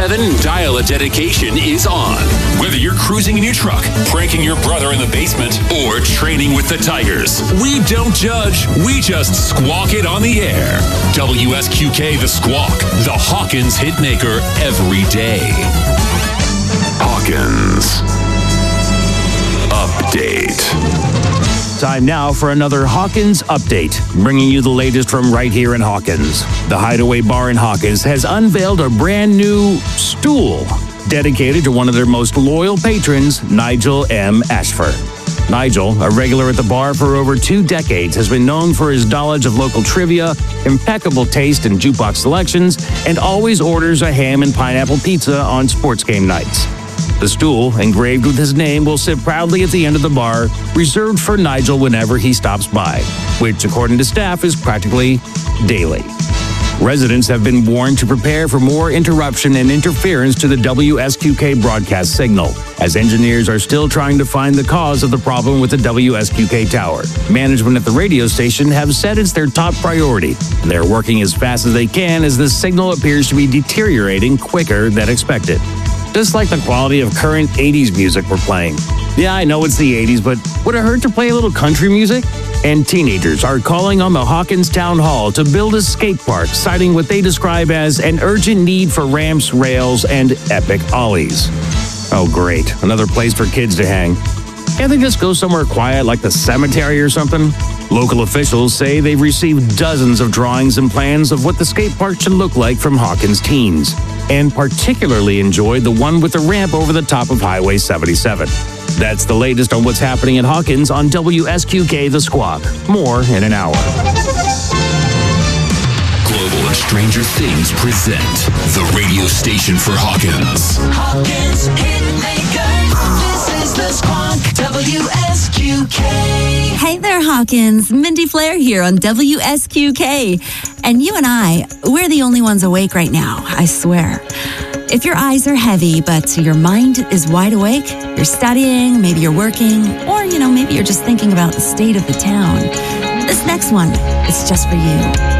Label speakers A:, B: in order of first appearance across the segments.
A: 7, Dial a Dedication is on. Whether you're cruising in your truck, pranking your brother in the basement, or training with the Tigers, we don't judge, we just squawk it on the air. WSQK The Squawk, the Hawkins hitmaker every day. Hawkins Update.
B: Time now for another Hawkins Update, bringing you the latest from right here in Hawkins. The Hideaway Bar in Hawkins has unveiled a brand new stool dedicated to one of their most loyal patrons, Nigel M. Ashford. Nigel, a regular at the bar for over 2 decades, has been known for his knowledge of local trivia, impeccable taste in jukebox selections, and always orders a ham and pineapple pizza on sports game nights. The stool, engraved with his name, will sit proudly at the end of the bar, reserved for Nigel whenever he stops by, which, according to staff, is practically daily. Residents have been warned to prepare for more interruption and interference to the WSQK broadcast signal, as engineers are still trying to find the cause of the problem with the WSQK tower. Management at the radio station have said it's their top priority, and they're working as fast as they can as the signal appears to be deteriorating quicker than expected. Just like the quality of current 80s music we're playing. Yeah, I know it's the 80s, but would it hurt to play a little country music? And teenagers are calling on the Hawkins Town Hall to build a skate park, citing what they describe as an urgent need for ramps, rails, and epic ollies. Oh, great. Another place for kids to hang. Can't they just go somewhere quiet like the cemetery or something? Local officials say they've received dozens of drawings and plans of what the skate park should look like from Hawkins teens, and particularly enjoyed the one with the ramp over the top of Highway 77. That's the latest on what's happening in Hawkins on WSQK The Squawk. More in an hour.
A: Global and Stranger Things present the radio station for Hawkins.
C: Hawkins Hitmakers. This is The Squawk, WSQK.
D: Hey there, Hawkins. Mindy Flair here on WSQK. And you and I, we're the only ones awake right now, I swear. If your eyes are heavy, but your mind is wide awake, you're studying, maybe you're working, or, maybe you're just thinking about the state of the town, this next one is just for you.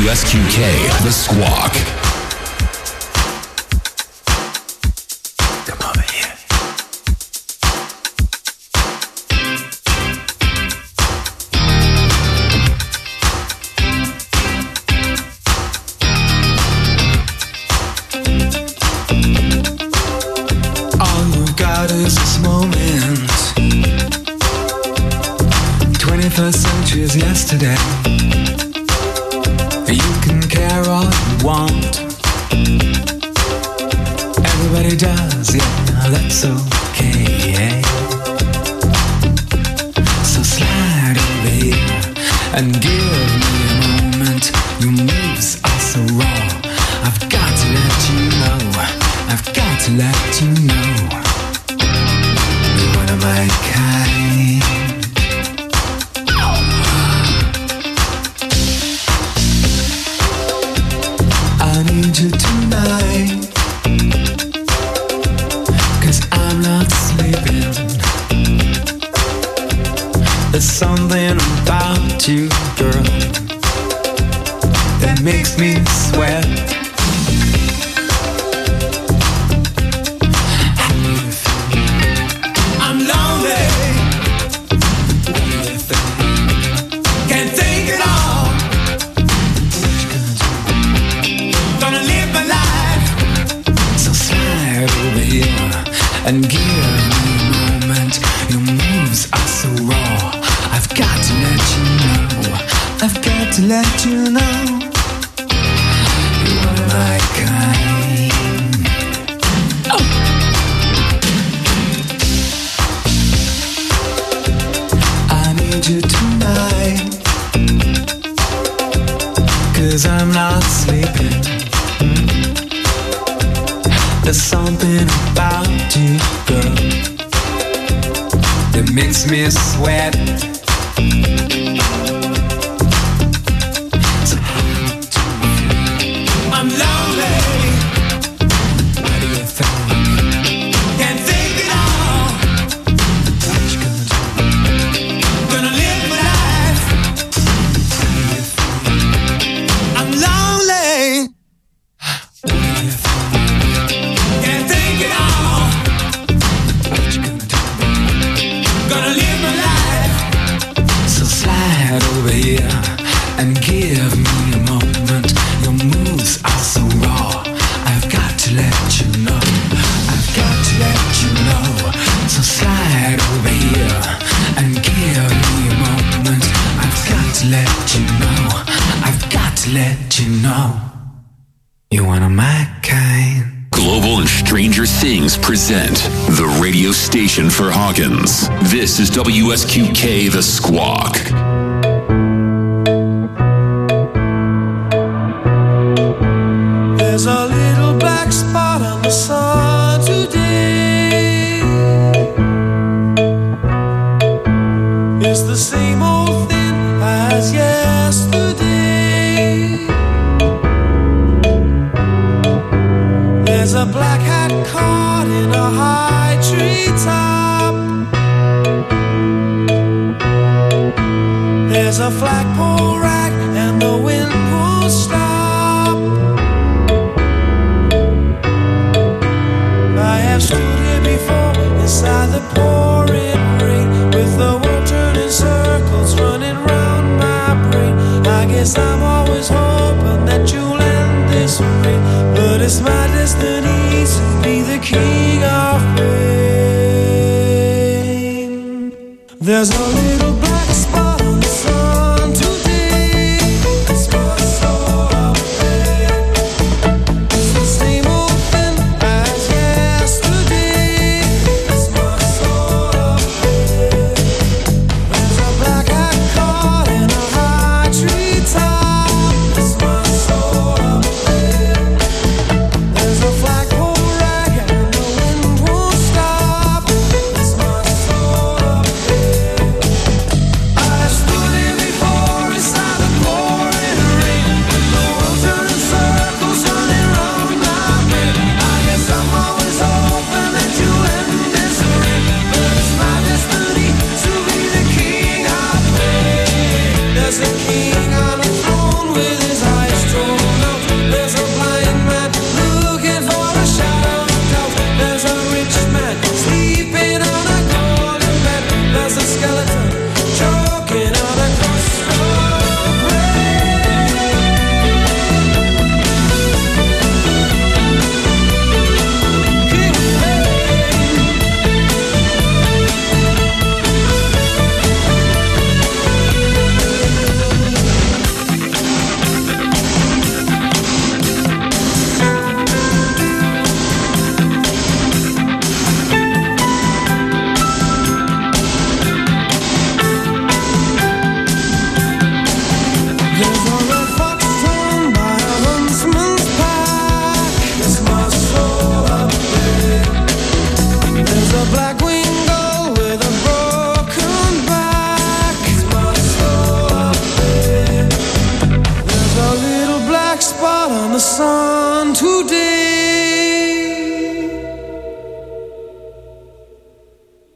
A: WSQK, The Squawk. Come over here.
E: All you've got is this moment. 21st century is yesterday. You can care all you want. Everybody does, yeah, that's okay. So slide over here and give me a moment. Your moves are so raw. I've got to let you know. I've got to let you know. You're one of my kind. I need you tonight, 'cause I'm not sleeping. There's something about you, girl, that makes me sweat. I'm lonely. What do you think? Can't think at all. Gonna live my life. So slide over here and give me a moment. Your moves are so raw. I've got to let you know. I've got to let you know. You're one of my kind. Oh. I need you tonight, 'cause I'm not sleeping. There's something about you, girl, that makes me sweat. So I'm lonely. What do you think? Can't think at all. What you gonna do? Gonna live my life. What do you think? I'm lonely. What do you think? Can't think at all. What you gonna do? Gonna live my life. So slide over here and give me a moment. Your moves are so raw. I've got to let you know. I've got to let you know. So slide over here and give me a moment. I've got to let you know. I've got to let you know. You're one of my kind.
A: Global and Stranger Things present the radio station for Hawkins. This is WSQK, The Squawk.
E: There's a little black spot on the sun today. It's the same old thing as yesterday. There's a black hat caught in a high tree top. There's a flagpole rack and the wind won't stop. I have stood here before inside the pouring rain, with the world turning circles running round my brain. I guess I'm always hoping that you'll end this rain, but it's my destiny to be the king of rain. There's a little black spot on the sun today. It's my soul of pain. It's the same old thing as yesterday. It's my soul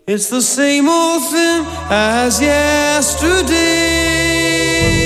E: It's the same old thing as yesterday.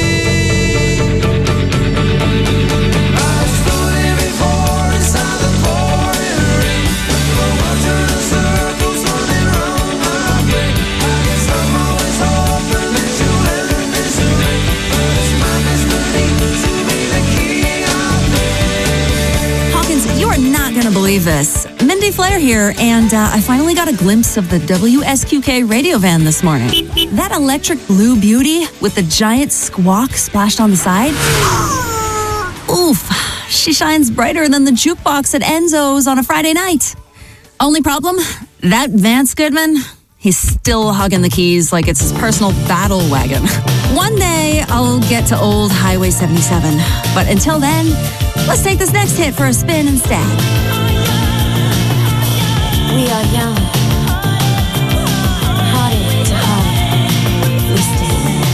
E: I've stood here before inside the pouring rain. The world turning circles running round my brain. I guess I'm always hoping that you'll end this way. But it's my destiny to be the king of pain.
D: Hawkins, you are not going to believe this. Mindy Flair here, and I finally got a glimpse of the WSQK radio van this morning. That electric blue beauty with the giant squawk splashed on the side. Oof, she shines brighter than the jukebox at Enzo's on a Friday night. Only problem, that Vance Goodman, he's still hugging the keys like it's his personal battle wagon. One day, I'll get to old Highway 77. But until then, let's take this next hit for a spin instead.
F: We are young, heartache to heart, we stand.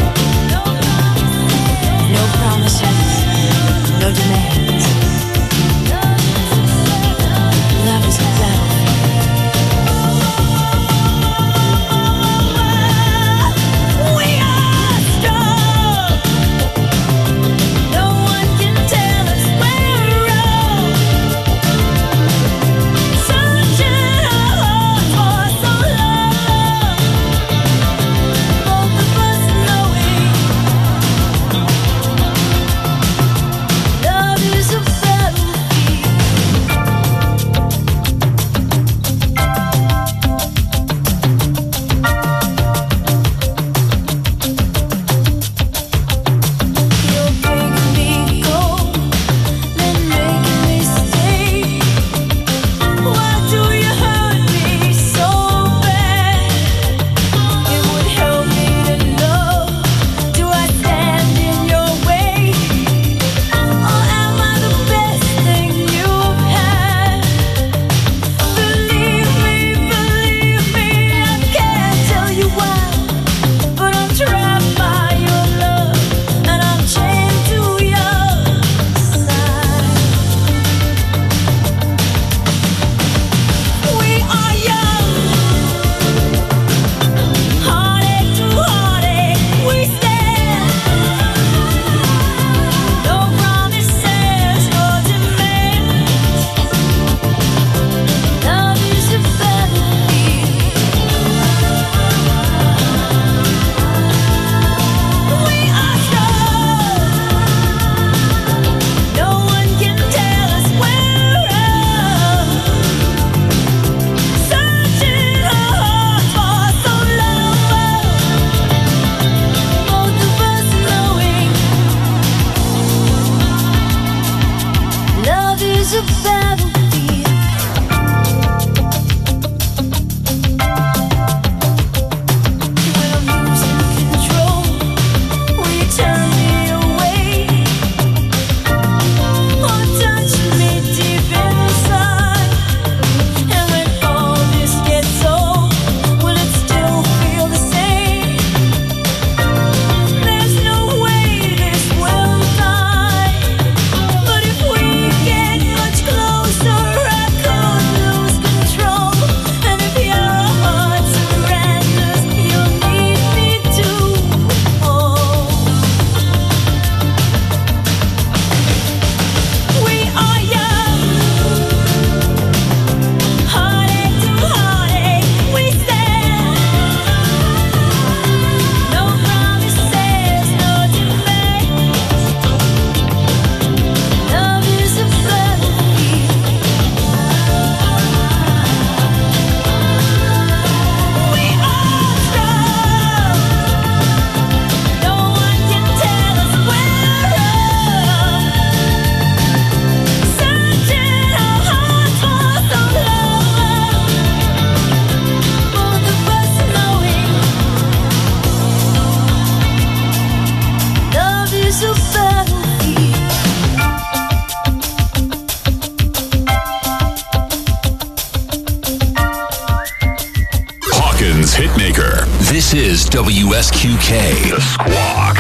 F: No promises, no demands. Love is a we are strong. No one can tell us we're wrong. Searching our hearts for so long. Both of us knowing love is a You're breaking me cold, then making me stay. Why do you hurt me so bad? It would help me to know. Do I stand in your way? Or am I the best thing you've had? Believe me, I can't tell you why. But I'm trapped by your love, and I'm chained to your side. We are young, heartache to heartache, we stand. No promises, no demands. Love is a battlefield. We are strong. No one can tell us we're wrong. Searching our hearts for so long. Both of us knowing love is a battlefield. When I'm losing control, will you turn me away? Or touch me deep inside? And when all this gets old, will it still feel the same? There's no way this will die. But if we get much closer, I could lose control. And if your heart surrenders, you'll need me to hold. We are young, heartache to heartache, we stand. No promises, no demands. Love is a battlefield. We are strong. No one can tell us we're wrong. Searching our hearts for so long. Both of us knowing love is a battlefield.
A: Hawkins Hitmaker. This is WSQK. The Squawk.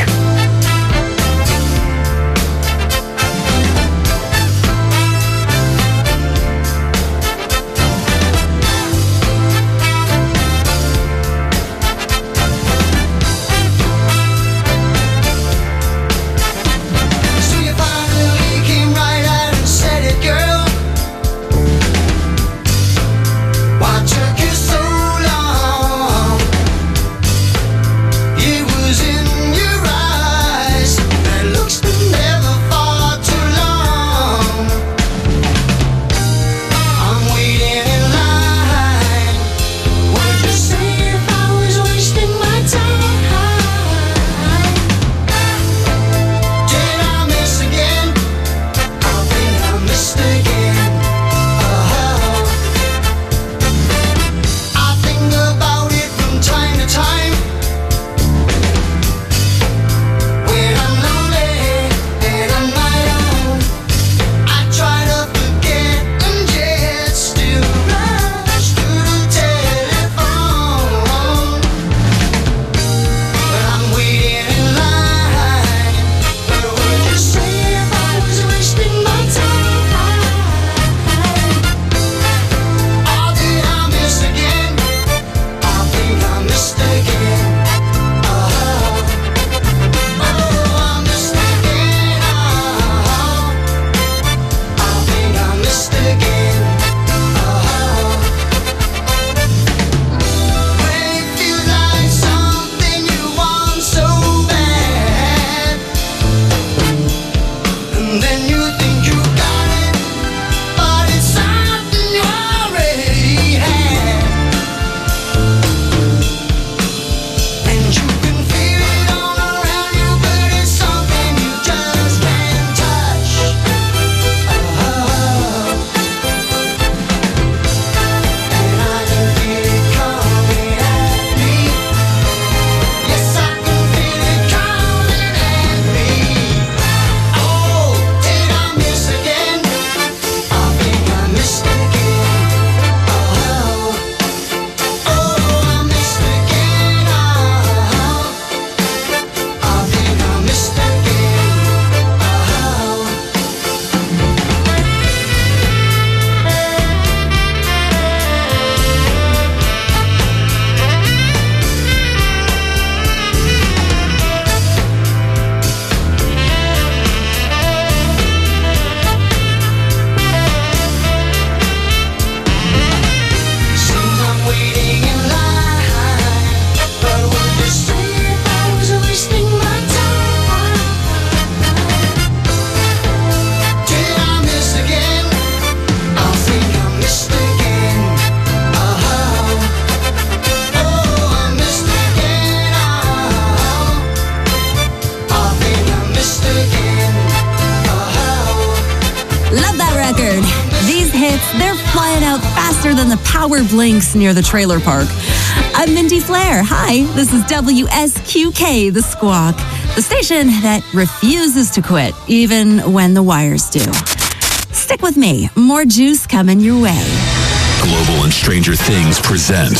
D: They're flying out faster than the power blinks near the trailer park. I'm Mindy Flair. Hi, this is WSQK, The Squawk, the station that refuses to quit, even when the wires do. Stick with me. More juice coming your way.
A: Global and Stranger Things present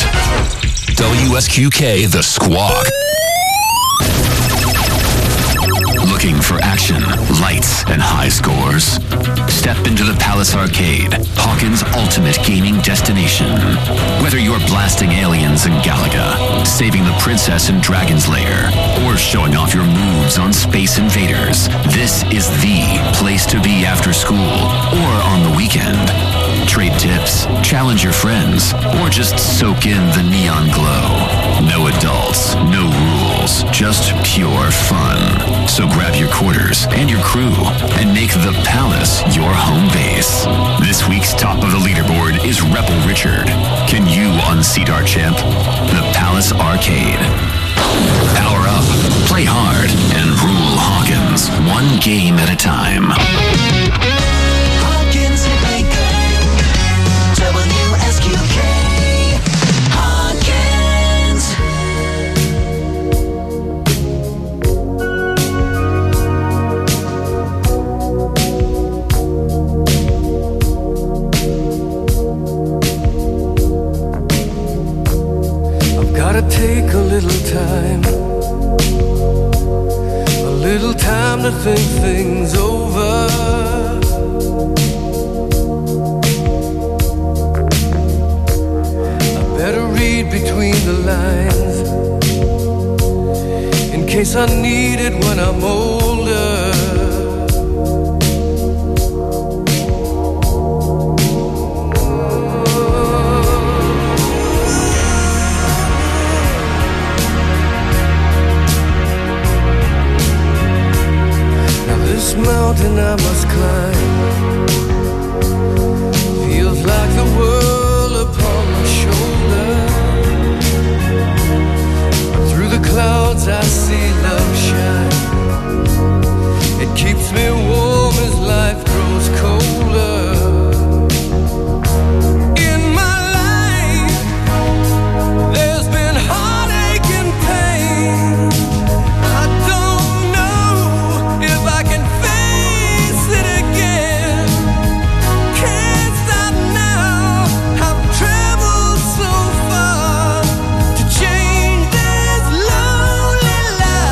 A: WSQK The Squawk. Looking for action, lights, and high scores? Step into the Palace Arcade, Hawkins' ultimate gaming destination. Whether you're blasting aliens in Galaga, saving the princess in Dragon's Lair, or showing off your moves on Space Invaders, this is the place to be after school or on the weekend. Trade tips, challenge your friends, or just soak in the neon glow. No adults, no rules, just pure fun. So grab your quarters and your crew and make the Palace your home base. This week's top of the leaderboard is Rebel Richard. Can you unseat our champ? The Palace Arcade. Power up, play hard, and rule Hawkins, one game at a time.
C: Hawkins Hitmaker, WSQK, Hawkins.
E: I've gotta take a little time to think things over. I better read between the lines in case I need it when I'm older. This mountain I must climb feels like the world upon my shoulder. Through the clouds I see love shine. It keeps me warm as life grows colder. In my life there's been heartache and pain. I don't know if I can face it again. Can't stop now. I've traveled so far to change this lonely life.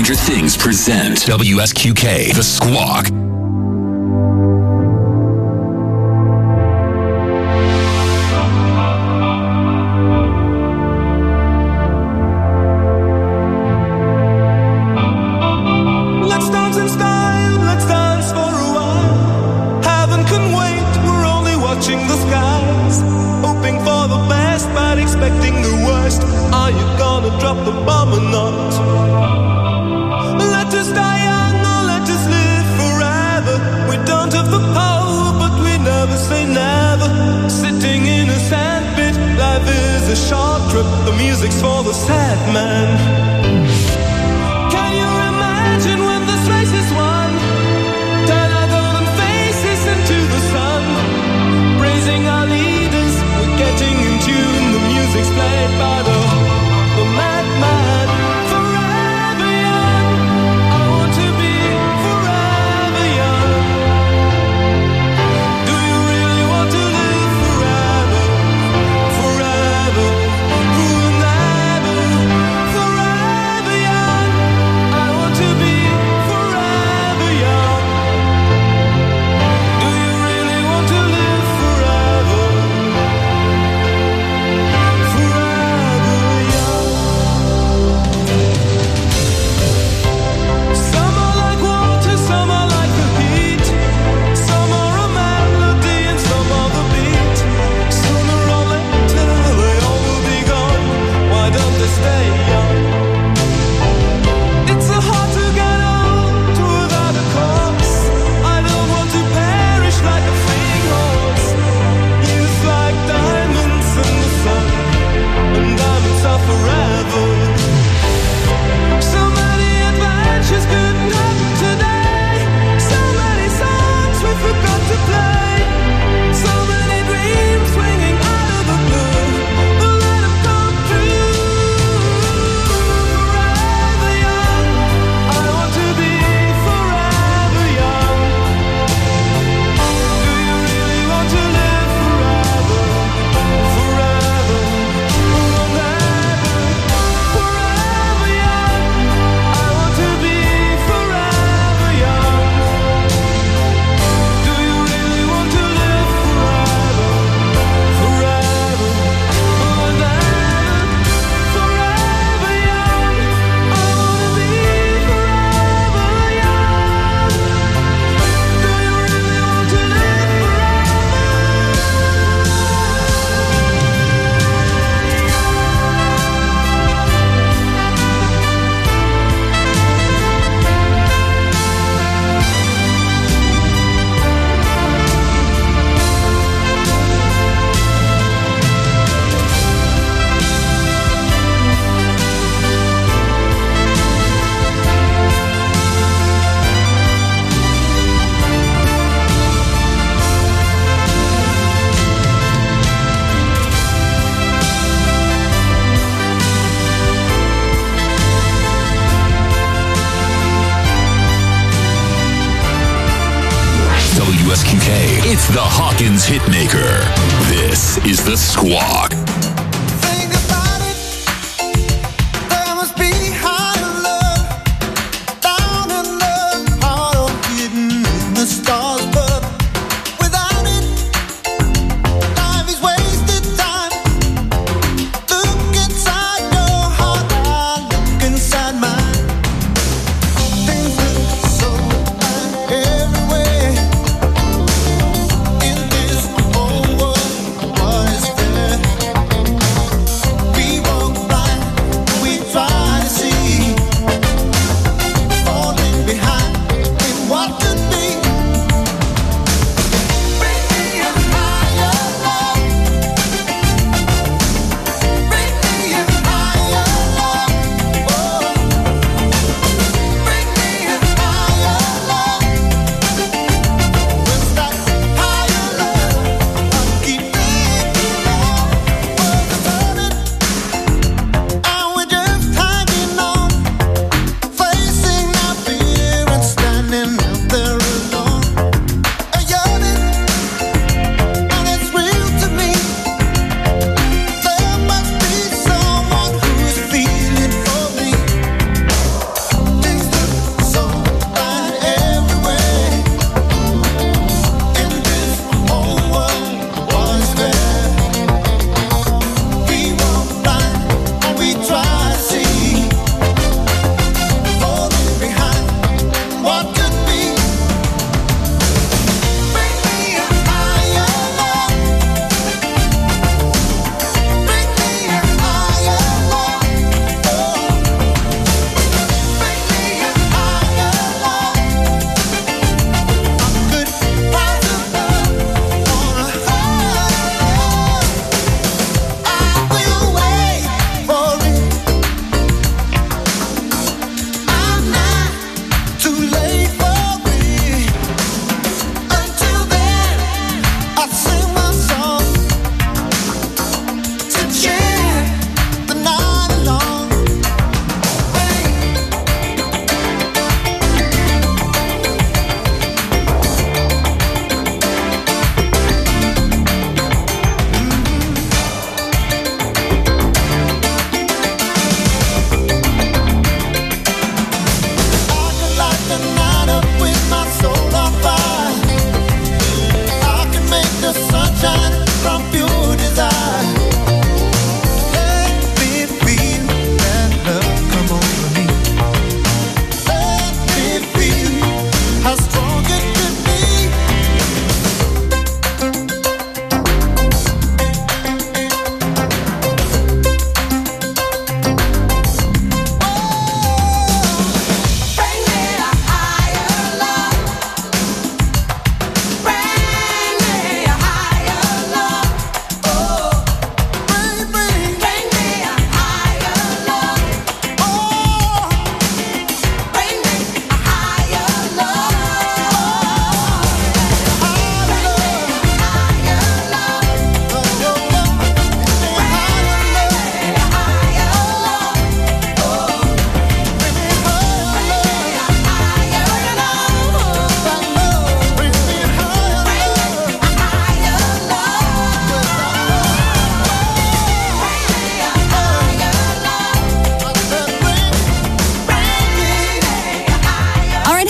A: Stranger Things present WSQK, The Squawk.
E: Let's dance in style, let's dance for a while. Heaven can wait, we're only watching the skies. Hoping for the best, but expecting the worst. Are you gonna drop the bomb or not? Let us die young or let us live forever. We don't have the power, but we never say never. Sitting in a sandpit, life is a short trip. The music's for the sad man. Can you imagine when this race is won? Turn our golden faces into the sun. Praising our leaders, we're getting in tune. The music's played by the madman. Forever young, I want to be forever young. Do you really want to live forever? Forever, forever, forever young. I want to be forever young. Do you really want to live forever? Forever young. Some are like water, some are like the heat. Some are a melody and some are the beat. Sooner or later they all will be gone. Why don't they stay young? It's so hard to get old without a cause. I don't want to perish like a fleeing horse. Youth like diamonds in the sun, and diamonds are forever. So many adventures couldn't happen today. So many songs we forgot to play. So many dreams swinging out of the blue. We'll let them come true. Forever young, I want to be forever young. Do you really want to live forever? Forever, forever, forever young. I want to be forever young. Do you really want to live forever? Forever, forever, forever young. I want to be forever young. Do you really want to live
A: WSQK, it's the Hawkins Hitmaker. This is The Squawk.
E: Think about it. There must be higher love down in the heart of hidden in the stars, but without it, life is wasted time. Look inside your heart, I look inside mine. Things look so bad everywhere in this whole world. What is there?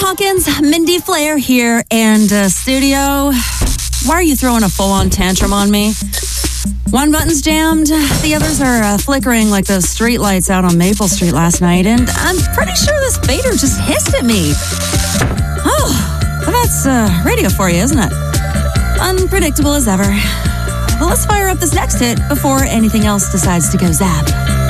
D: Hawkins, Mindy Flair here, and studio. Why are you throwing a full-on tantrum on me? One button's jammed, the others are flickering like those street lights out on Maple Street last night, and I'm pretty sure this fader just hissed at me. Oh, well, that's radio for you, isn't it? Unpredictable as ever. Well, let's fire up this next hit before anything else decides to go zap.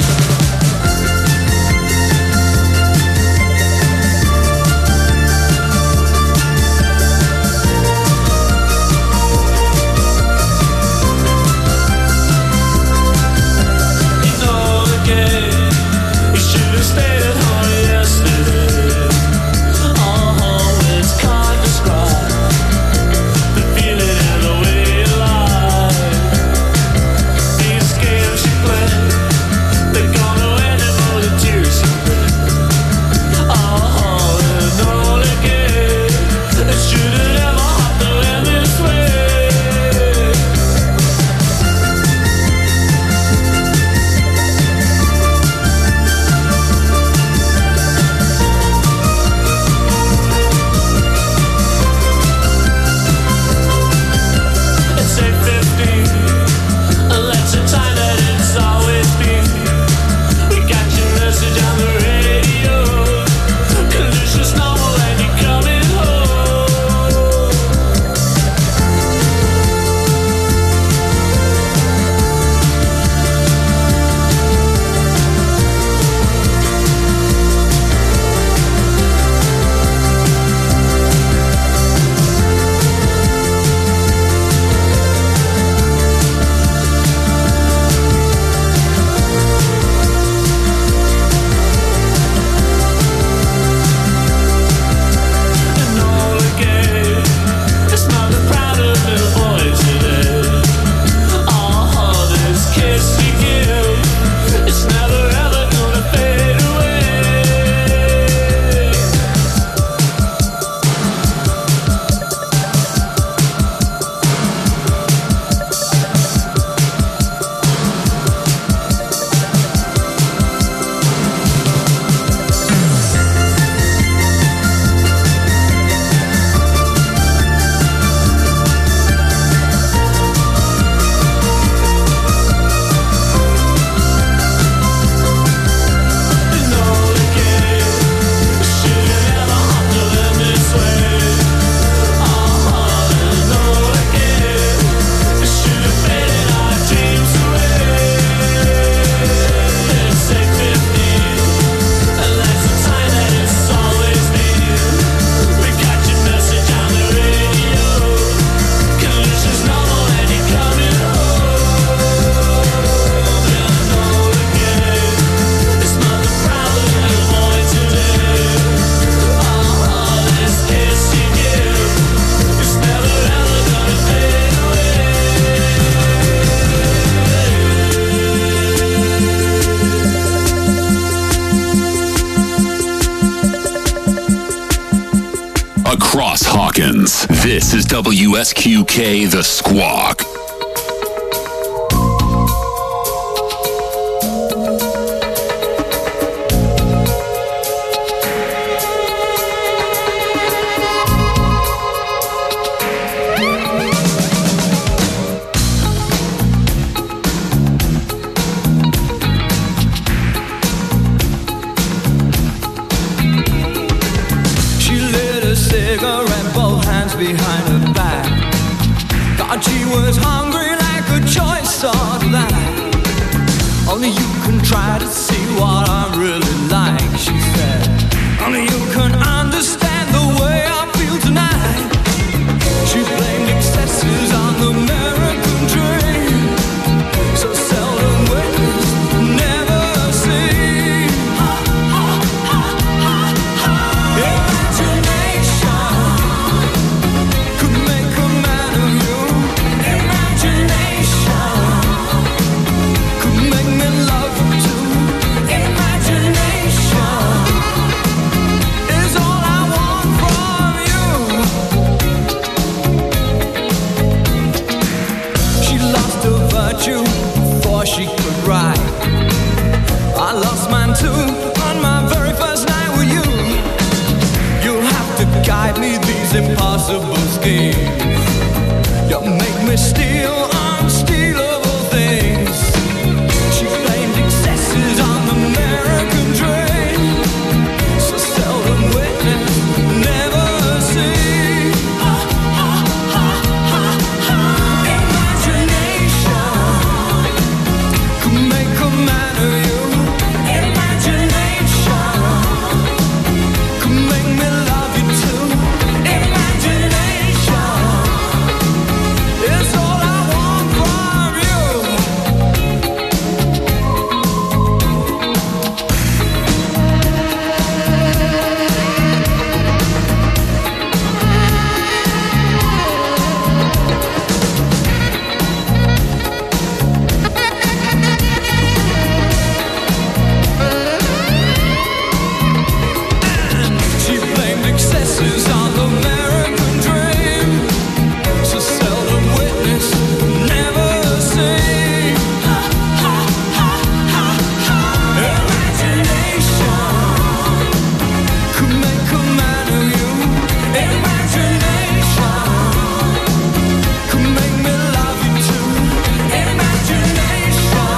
A: Across Hawkins, this is WSQK The Squawk.
E: Cigarette, both hands behind her back. God, she was hungry like a choice of that. Only you can try to see what I'm really like, she said. Only you can understand the way I feel tonight. She blamed excesses on the American dream. So seldom witnessed, never seen. Is all I want. guide me these impossible schemes. You make me steal unstealable things. She blamed excesses on the American dream. So seldom witnessed, never seen. Imagination could make a man of you. Imagination could make me love you too. Imagination is all I want from you. She blamed excesses on the American dream. So seldom witnessed, never seen. Imagination could make a man of you. Imagination could make me love you too. Imagination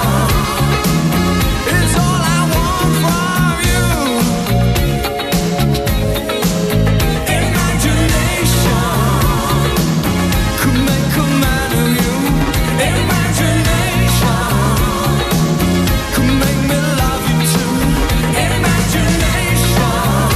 E: is all I want from you. Imagination could make a man of you. Imagination could make me love you too. Imagination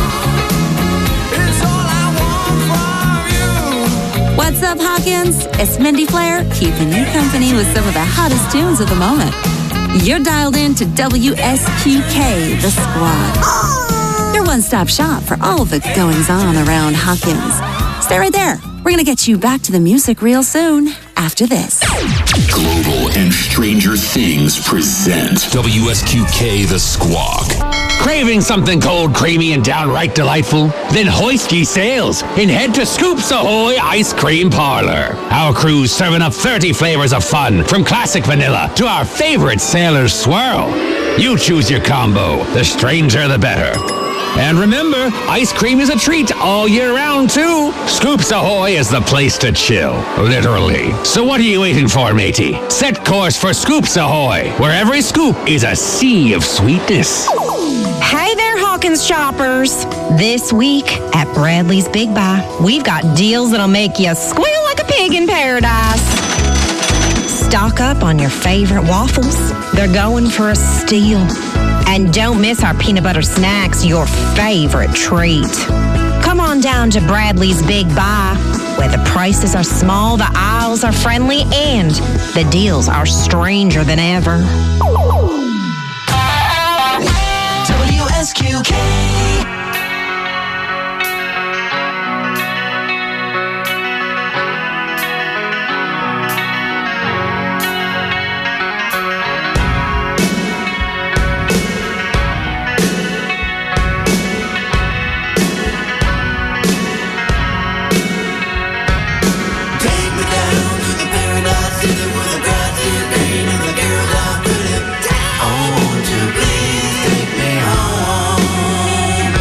E: is all I want from you.
D: What's up, Hawkins? It's Mindy Flair, keeping you company with some of the hottest tunes of the moment. You're dialed in to WSQK, The Squad. Your one-stop shop for all the goings-on around Hawkins. Stay right there. We're going to get you back to the music real soon after this.
A: Global and Stranger Things present WSQK The Squawk.
G: Craving something cold, creamy, and downright delightful? Then hoist ye sails and head to Scoops Ahoy Ice Cream Parlor. Our crew's serving up 30 flavors of fun, from classic vanilla to our favorite Sailor's Swirl. You choose your combo, the stranger the better. And remember, ice cream is a treat all year round, too. Scoops Ahoy is the place to chill, literally. So what are you waiting for, matey? Set course for Scoops Ahoy, where every scoop is a sea of sweetness.
H: Hey there, Hawkins shoppers. This week at Bradley's Big Buy, we've got deals that'll make you squeal like a pig in paradise. Stock up on your favorite waffles. They're going for a steal. And don't miss our peanut butter snacks, your favorite treat. Come on down to Bradley's Big Buy, where the prices are small, the aisles are friendly, and the deals are stranger than ever.
C: WSQK. Take me down to the paradise city with a grassy lane and the girls are pretty. I want you, please take me home.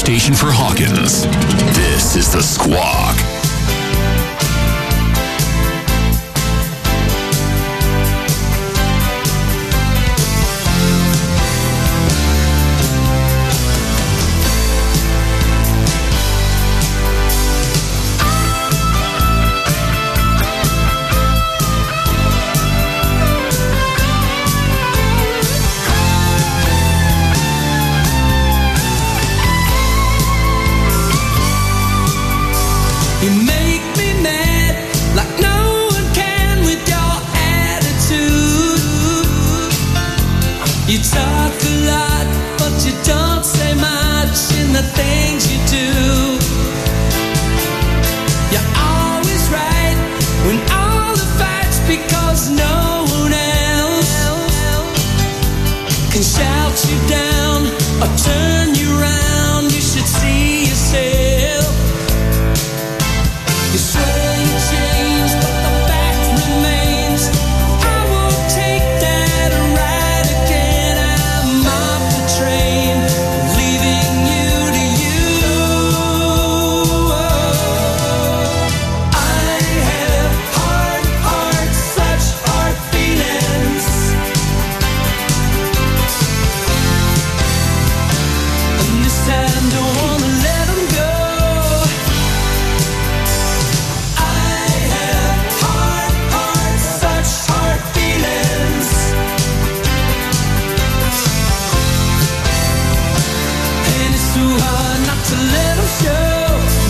A: station for Hawkins. This is The Squawk.
E: You make me mad like no one can with your attitude. You talk a lot, but you don't say much in the things you do. You're always right when all the facts, because no one else can shout you down or turn you around. You should see yourself. You say you change, but the fact remains. I won't take that ride again. I'm off the train, leaving you to you. I have hard, such hard feelings. And this time don't wanna let them go. To let them show.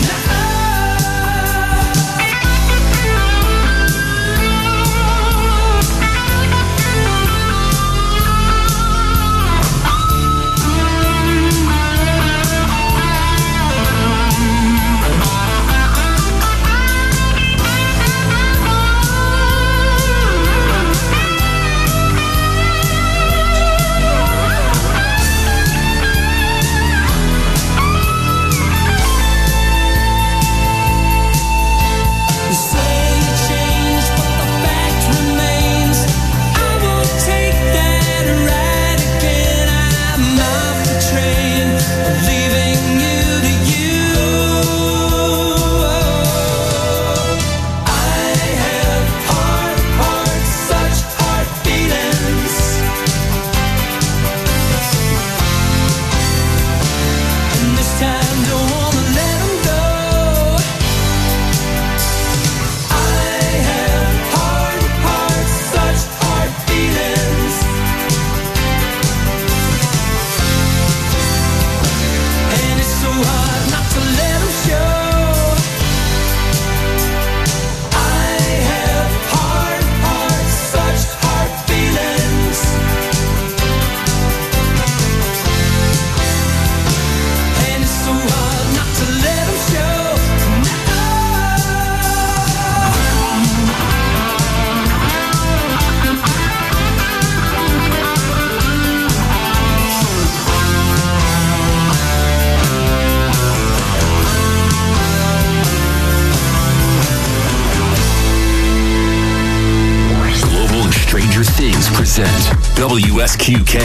A: present WSQK.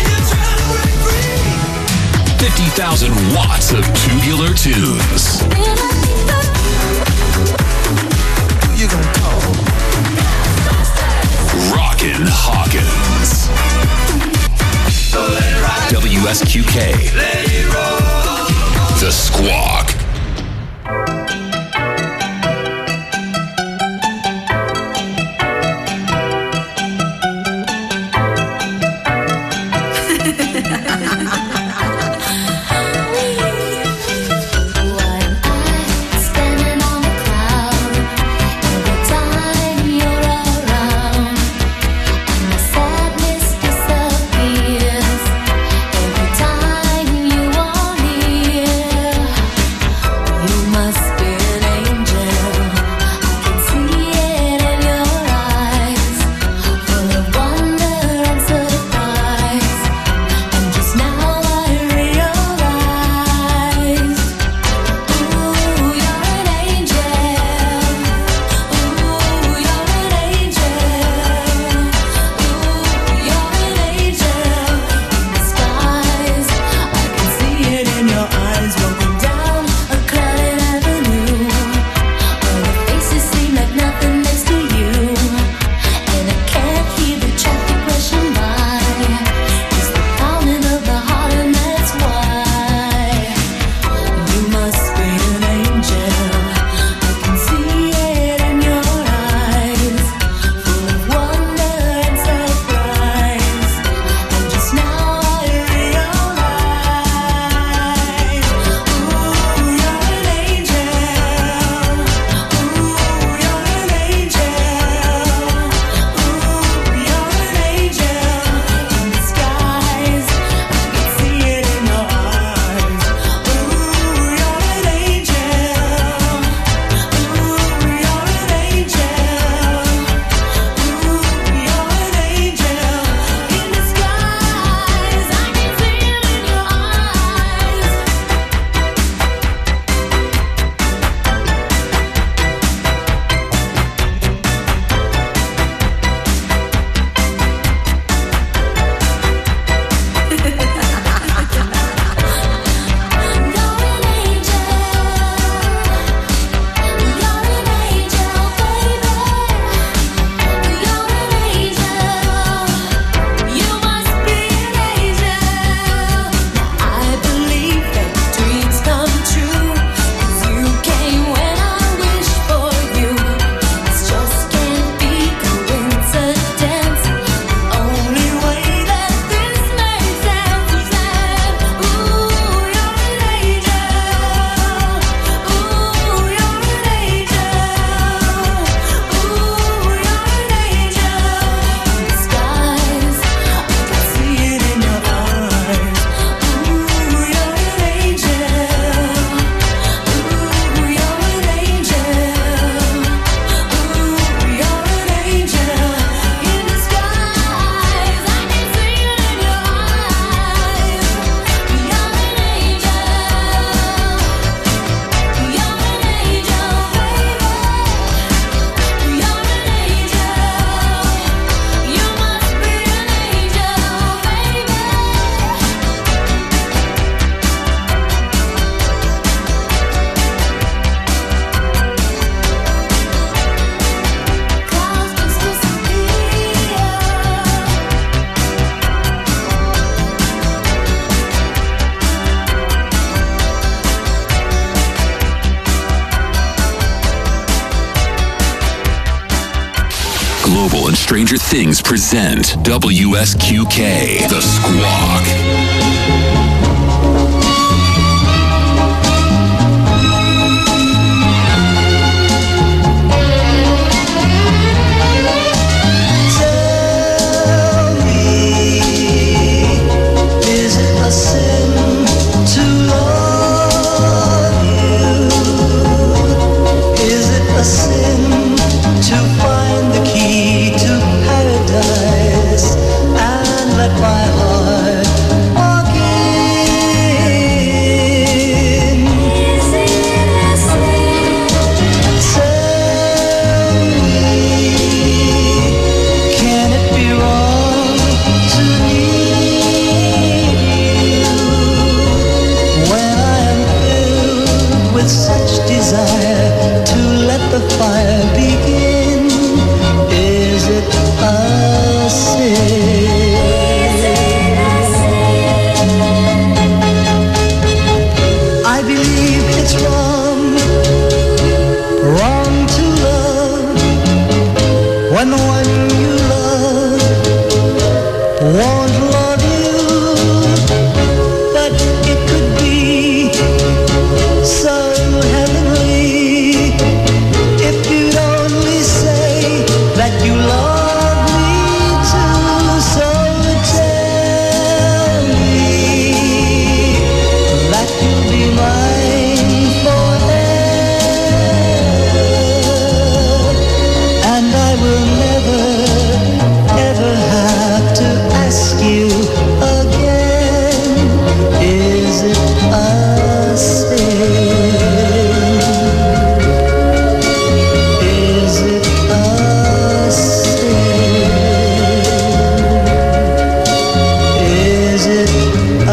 A: 50,000 watts of tubular tunes.
C: You gonna call?
A: Rockin' Hawkins.
C: So let it ride.
A: WSQK.
C: Let it roll.
A: The Squawk. Stranger Things present WSQK, The Squawk.
C: Is it a sin to love you? Is it a sin to find the key to paradise and let my heart walk in? Is it a sin? Tell me, can it be wrong to need you when I am filled with such desire to let the fire begin? Is it a sin? I believe it's wrong to love when the one you love won't love you. But it could be so heavenly if you'd only say that you love me too. So tell me that you'll be mine forever, and I will never, ever have to ask you again. Is it a sin? Is it a sin? Is it a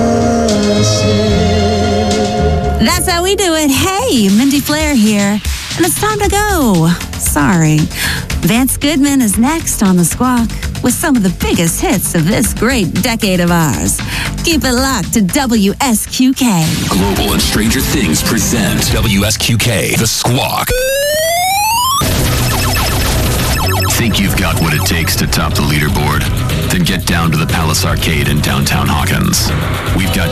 C: sin?
D: That's how we do it. Hey, Mindy Flair here. And it's time to go. Sorry. Vance Goodman is next on The Squawk with some of the biggest hits of this great decade of ours. Keep it locked to WSQK.
A: Global and Stranger Things present WSQK, The Squawk. Think you've got what it takes to top the leaderboard? Then get down to the Palace Arcade in downtown Hawkins. We've got